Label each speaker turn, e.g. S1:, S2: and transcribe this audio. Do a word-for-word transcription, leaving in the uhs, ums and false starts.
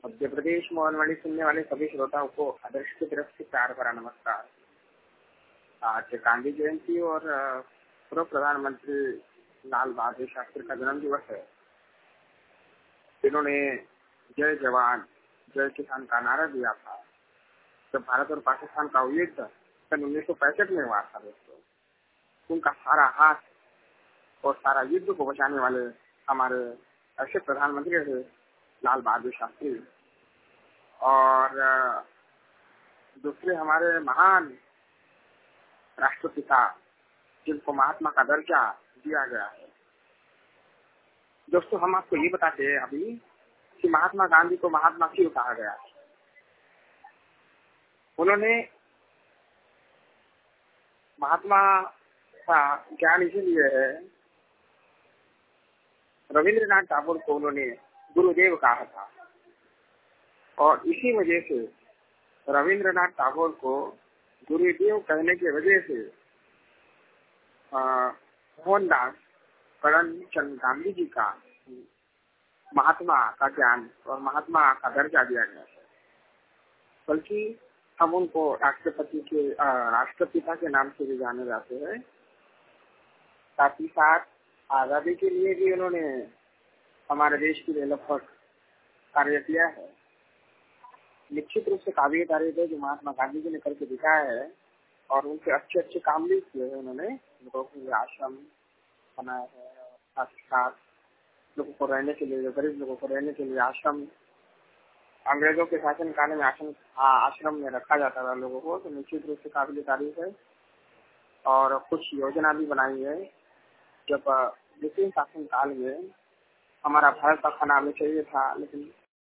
S1: मध्य प्रदेश मोहनवाणी सुनने वाले सभी श्रोताओं को आदर्श की तरफ से प्यार भरा नमस्कार। आज गांधी जयंती और पूर्व प्रधानमंत्री लाल बहादुर शास्त्री का जन्म दिवस है, जिन्होंने जय जवान जय किसान का नारा दिया था जब भारत और पाकिस्तान का युद्ध सन उन्नीस सौ पैंसठ में हुआ था। दोस्तों, उनका सारा हाथ और सारा युद्ध को बचाने वाले हमारे ऐसे प्रधानमंत्री थे लाल बहादुर शास्त्री। और दूसरे हमारे महान राष्ट्रपिता जिनको महात्मा का दर्जा दिया गया है। दोस्तों, हम आपको ये बताते हैं अभी कि महात्मा गांधी को महात्मा क्यों कहा गया। उन्होंने महात्मा का ज्ञान इसीलिए है, रविंद्रनाथ टैगोर को उन्होंने गुरुदेव कहा था और इसी वजह से रविंद्रनाथ टैगोर को गुरुदेव कहने की वजह से मोहनदास करमचंद गांधी जी का महात्मा का ज्ञान और महात्मा का दर्जा दिया गया है। बल्कि हम उनको राष्ट्रपति के राष्ट्रपिता के नाम से भी जाने जाते हैं। साथ ही साथ आजादी के लिए भी उन्होंने हमारे देश के लिए लगभग कार्य किया है। निश्चित रूप से काबिल तारीफ है जो महात्मा गांधी जी ने करके दिखाया है और उनसे अच्छे अच्छे काम भी किए हैं। उन्होंने लोगों के लिए आश्रम बनाया है, साथ ही साथ लोगों को रहने के लिए, गरीब लोगों को रहने के लिए आश्रम, अंग्रेजों के शासन काल में आश्रम आश्रम में रखा जाता था लोगों को, तो निश्चित रूप से काबिल तारीफ है। और कुछ योजना भी बनाई है। जब ब्रिटिश शासन काल में हमारा भारत का खाना हमें चाहिए था, लेकिन